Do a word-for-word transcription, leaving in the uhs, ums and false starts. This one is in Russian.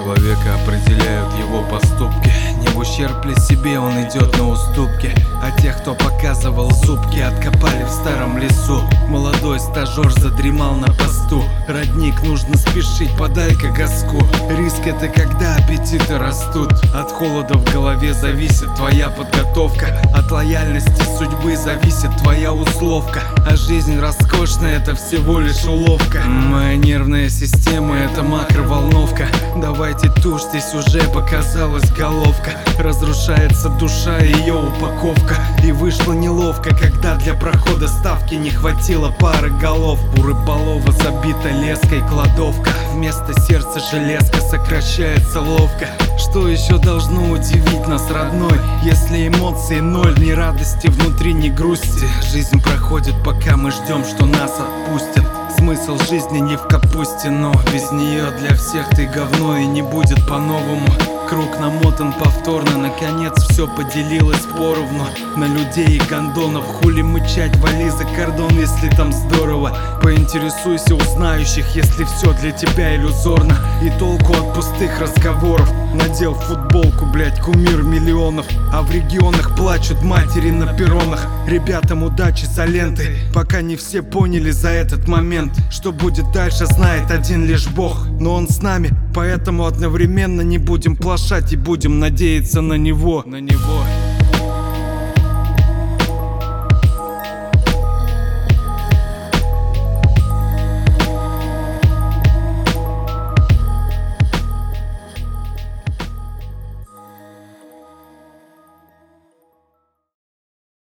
Человека определяют его поступки. Не в ущерб ли себе он идет на уступки. А тех, кто показывал зубки, откопали в старом лесу. Молодой стажер задремал на посту. Родник, нужно спешить, подай-ка газку. Риск — это когда аппетиты растут. От холода в голове зависит твоя подготовка. От лояльности судьбы зависит твоя условка. А жизнь роскошная — это всего лишь уловка. Моя нервная система — это макроволновка. Давайте тушь, здесь уже показалась головка. Разрушается душа и ее упаковка. И вышло неловко, когда для прохода ставки не хватило пары голов. У рыболова забита леской кладовка. Вместо сердца железка сокращается ловко. Что еще должно удивить нас, родной? Если эмоций ноль, ни радости внутри, ни грусти. Жизнь проходит, пока мы ждем, что нас отпустят. Смысл жизни не в капусте, но без нее для всех ты говно и не будет по-новому. Круг намотан повторно, наконец все поделилось поровну. На людей и гондонов, хули мычать, вали за кордон, если там здорово. Поинтересуйся у знающих, если все для тебя иллюзорно. И толку от пустых разговоров. Надел футболку, блять, кумир миллионов. А в регионах плачут матери на перронах. Ребятам удачи за лентой, пока не все поняли за этот момент. Что будет дальше, знает один лишь Бог. Но он с нами, поэтому одновременно не будем плашать и будем надеяться на него. На него.